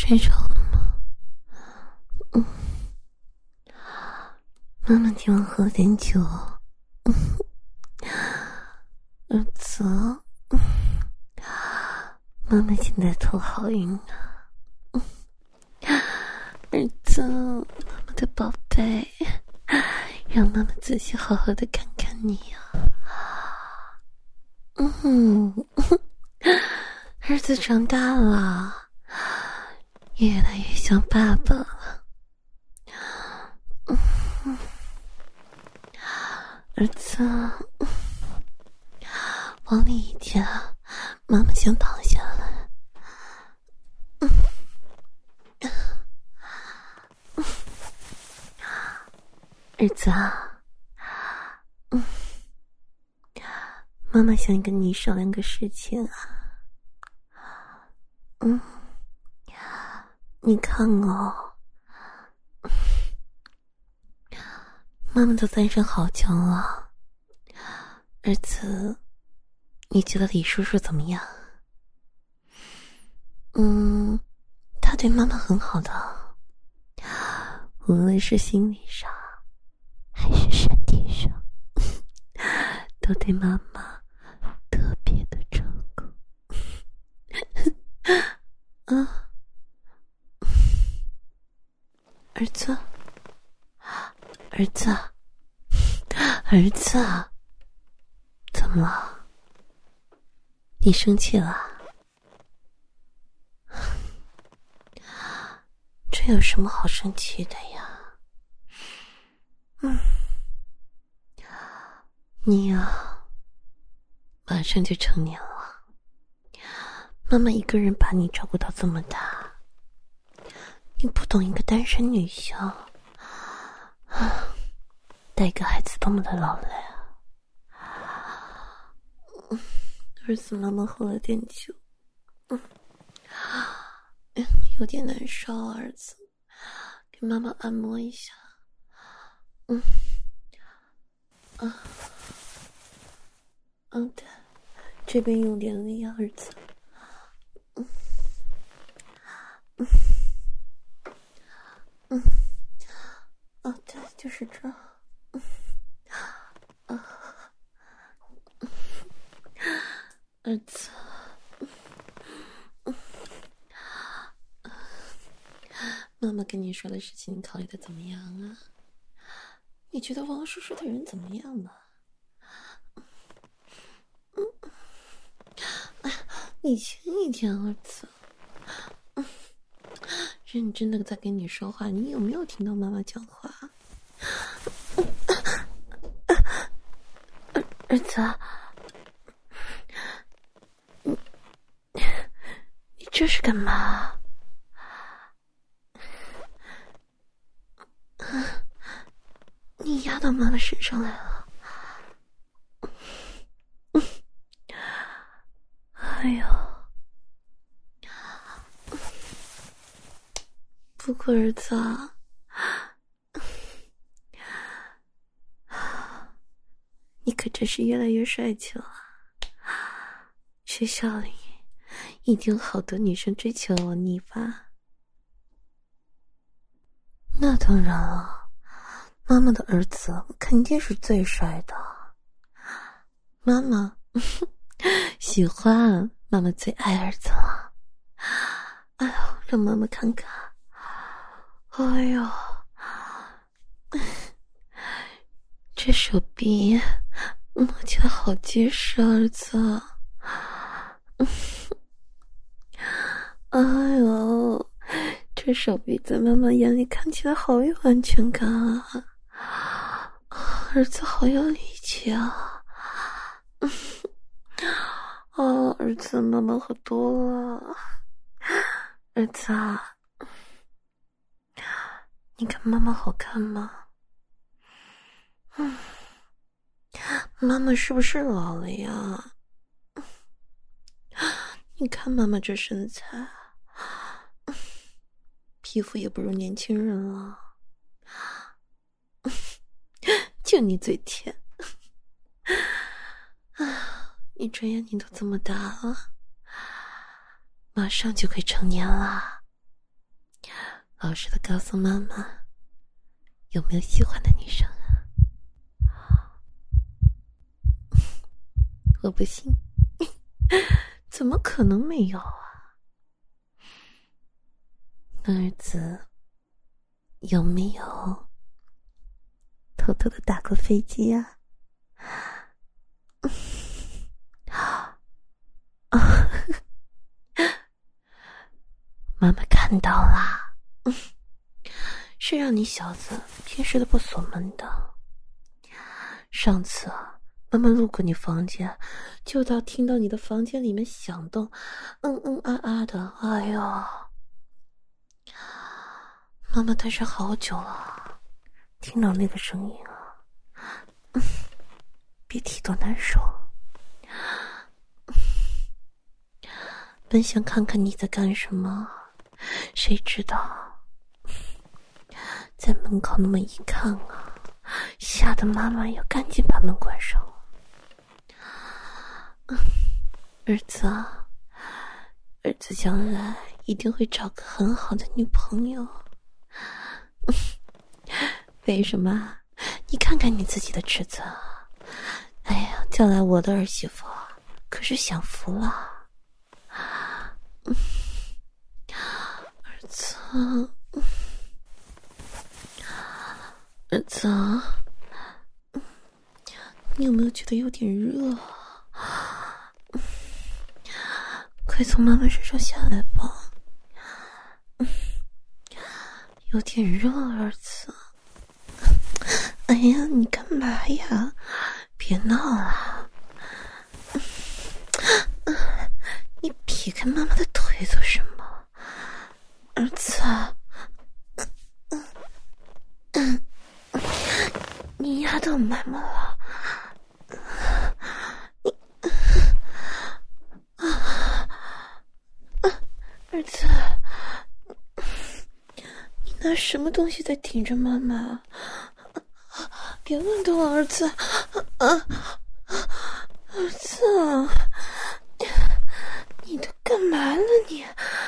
睡着了吗？妈妈今晚喝了点酒。儿子，妈妈现在头好晕啊。儿子，妈妈的宝贝，让妈妈仔细好好的看看你啊。儿子长大了，越来越像爸爸了。儿子，往里一点，妈妈先躺下来。儿子啊，妈妈想跟你商量个事情啊。你看哦，妈妈都单身好久了，儿子，你觉得李叔叔怎么样？他对妈妈很好的，无论是心理上还是身体上，都对妈妈特别的照顾。儿子，儿子，儿子，怎么了？你生气了？这有什么好生气的呀？你呀，马上就成年了，妈妈一个人把你照顾到这么大，你不懂一个单身女性带一个孩子多么的劳累啊！儿子，妈妈喝了点酒，有点难受，儿子，给妈妈按摩一下。对，这边用点力啊，儿子。对，就是这儿。儿子，妈妈跟你说的事情，你考虑的怎么样啊？你觉得王叔叔的人怎么样呢？你轻一点，儿子。认真的在跟你说话，你有没有听到妈妈讲话？儿子，你这是干嘛？你压到妈妈身上来了。哎呦，不过儿子啊，你可真是越来越帅气了。学校里一定有好多女生追求你吧？那当然了，妈妈的儿子肯定是最帅的。妈妈喜欢，妈妈最爱儿子了。哎呦，让妈妈看看。哎呦，这手臂摸起来好结实，儿子。哎呦，这手臂在妈妈眼里看起来好有安全感啊！儿子好有力气啊！儿子，妈妈喝多了。儿子啊，你看妈妈好看吗？妈妈是不是老了呀？你看妈妈这身材，皮肤也不如年轻人了。就你嘴甜。你转眼你都这么大了，马上就可以成年了。 老实的告诉妈妈，有没有喜欢的女生啊？我不信，怎么可能没有啊？儿子，有没有偷偷的打过飞机啊？妈妈看到啦，是让你小子平时都不锁门的。上次啊，妈妈路过你房间，就听到你的房间里面响动，的，哎呦，妈妈单身好久了，听到那个声音啊，别提多难受。本想看看你在干什么，谁知道在门口那么一看啊，吓得妈妈要赶紧把门关上。儿子啊，儿子将来一定会找个很好的女朋友。为什么？你看看你自己的侄子，哎呀，将来我的儿媳妇可是享福了。儿子，儿子，你有没有觉得有点热？快从妈妈身上下来吧。有点热，儿子。哎呀，你干嘛呀？别闹了。你撇开妈妈的腿做什么？儿子，你压到妈妈了。儿子，你拿什么东西在顶着妈妈？别乱动啊，儿子！儿子，你都干嘛了你？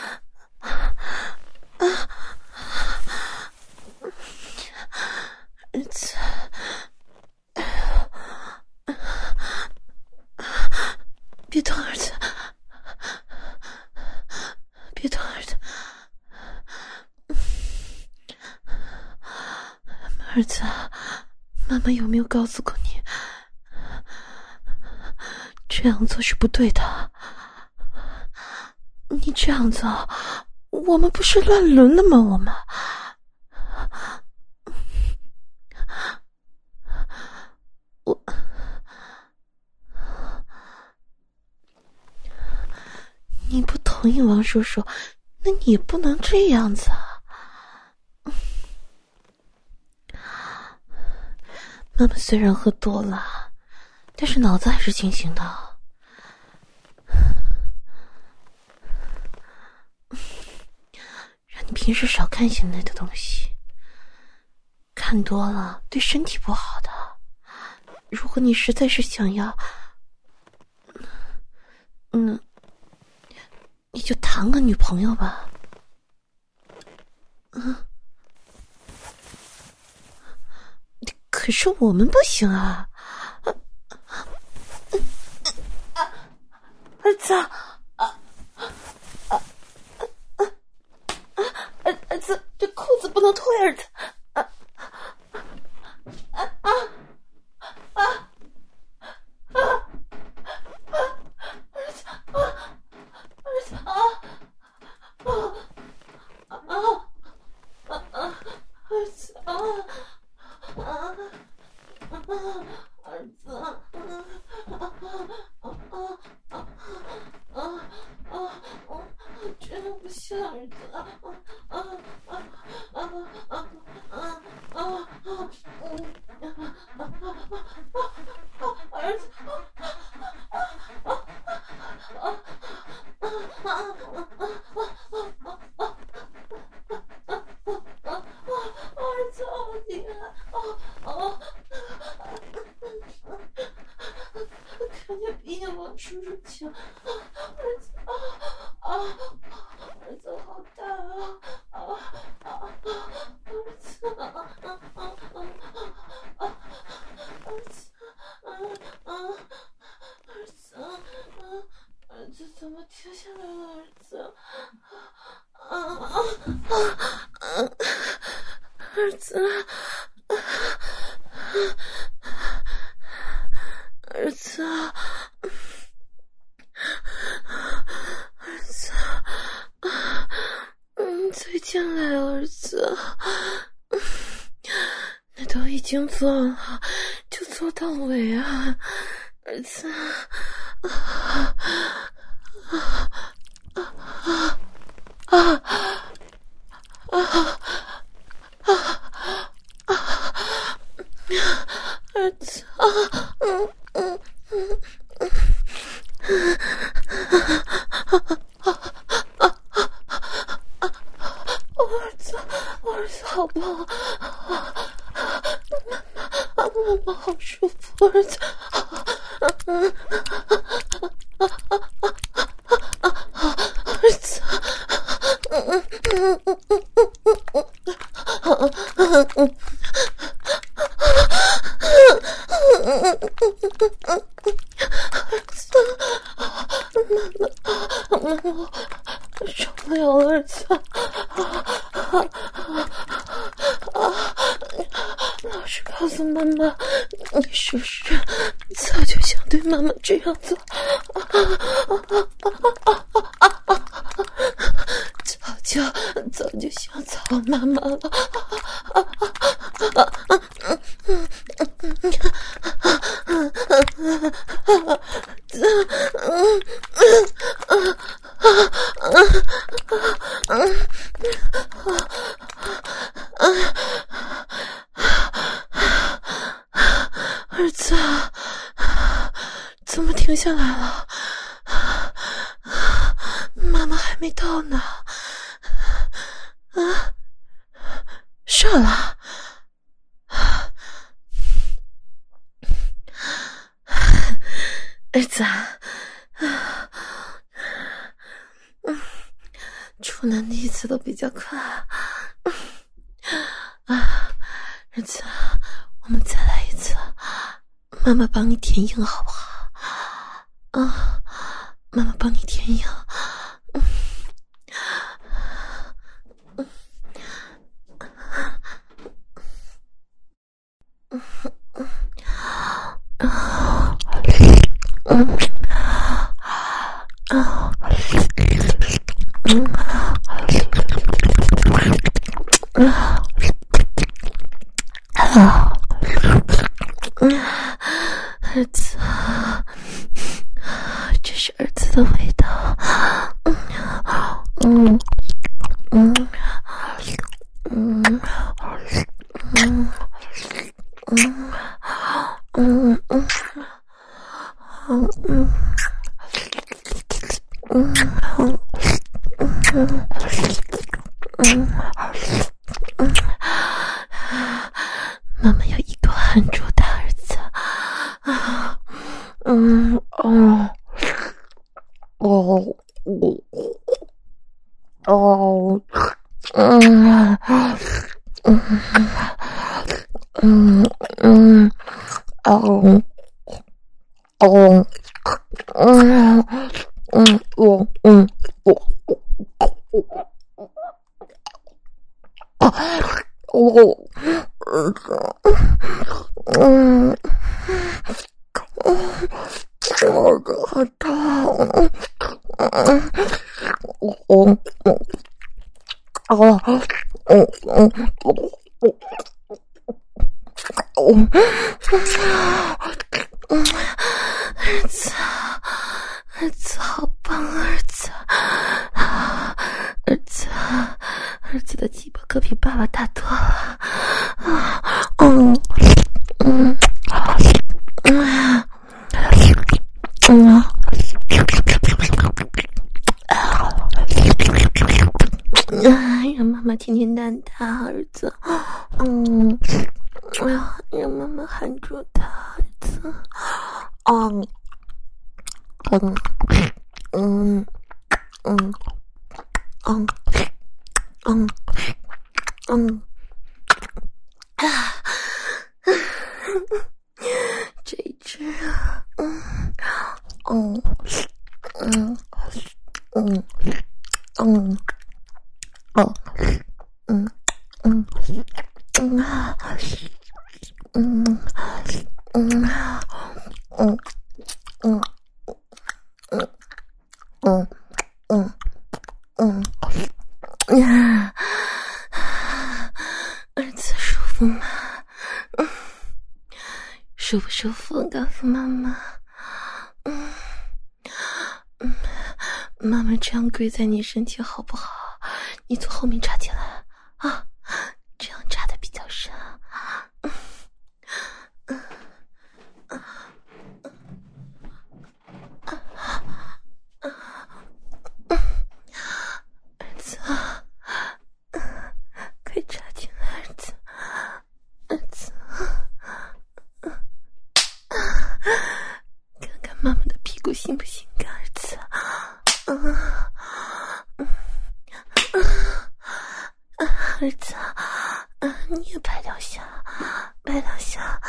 儿子，别动，儿子！别动，儿子！儿子，妈妈有没有告诉过你，这样做是不对的？你这样做，我们不是乱伦了吗？我们你不同意王叔叔，那你也不能这样子啊。妈妈虽然喝多了，但是脑子还是清醒的。让你平时少看些那的东西，看多了对身体不好的。如果你实在是想要，你就谈个女朋友吧。可是我们不行啊！儿子，儿子，这裤子不能脱，儿子！真的不行，儿子！儿子！看见鼻炎往叔叔请，儿子儿子好大啊！ 怎么停下来了，儿子？儿子，儿子，儿子，再进来，儿子。那都已经做了，就做到尾啊，儿子。儿子，我儿子好棒，妈妈好舒服，儿子。儿子，妈受不了了，儿子。老实告诉妈妈，你是不是早就想对妈妈这样做？早就想操妈妈了。儿子，怎么停下来了？妈妈还没到呢。射了。儿子，处男的一次都比较快。儿子，我们再来一次，妈妈帮你填硬好不好？妈妈帮你填硬。儿子，这是儿子的味道。妈妈要一口含住他，儿子。好痛！儿子好棒，儿子，儿子的鸡巴可比爸爸大多了。让妈妈天天蛋他，儿子。让妈妈含住他，儿子。这一只， 儿子舒服吗？舒不舒服？告诉妈妈。妈妈这样跪在你身体好不好？你从后面插进来啊，这样插的比较深。儿子，快插进来，儿子，儿子，看看妈妈的屁股性不性感，儿子。儿子，你也拍两下，拍两下，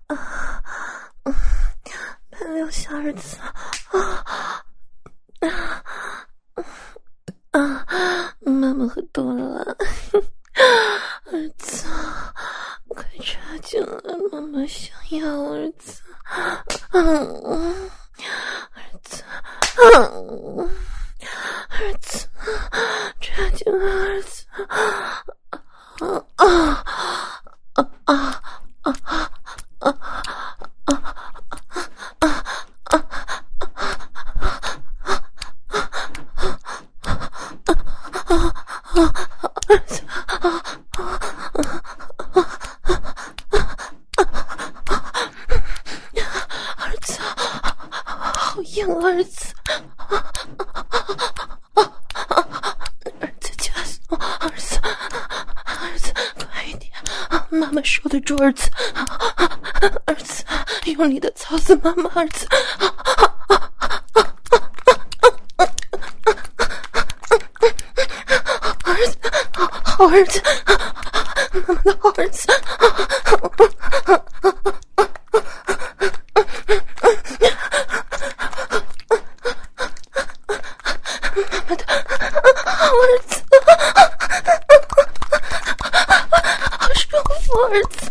拍两下，儿子，妈妈喝多了，儿子，快插进来，妈妈想要儿子，儿子，儿子，插进来，儿子，儿子，好硬，儿子，儿子加速，儿子，儿子，快一点，妈妈守得住，儿子，儿子，用力的操死妈妈，儿子，儿子，好儿子，妈妈的好儿子。儿子，好舒服，儿子。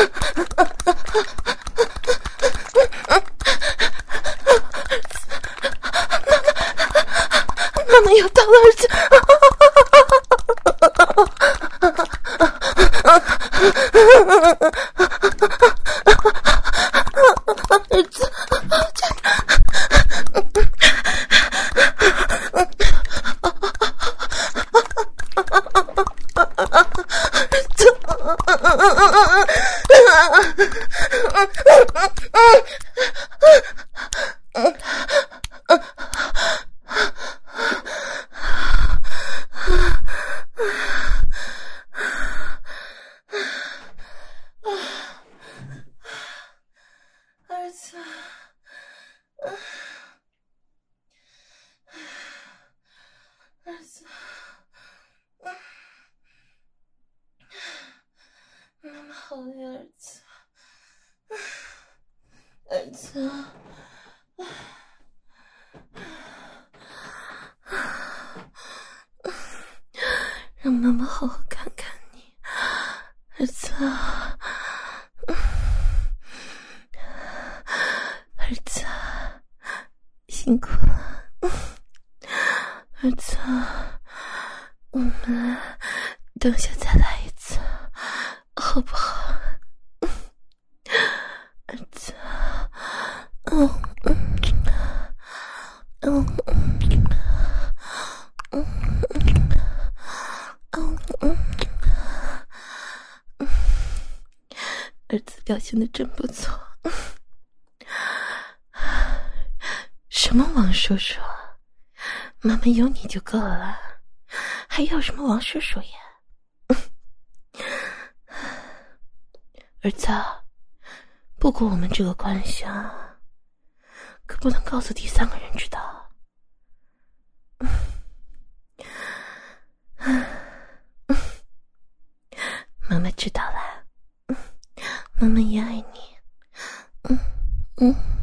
妈妈要到了，儿子。儿子，妈妈好累，儿子，儿子，让妈妈好好看看你，儿子，儿子，辛苦了，儿子，我们等下再来一次，好不好？儿子，儿子表现得真不错。什么王叔叔？妈妈有你就够了，还要什么王叔叔呀？儿子，不过我们这个关系啊，可不能告诉第三个人知道。妈妈知道了，妈妈也爱你。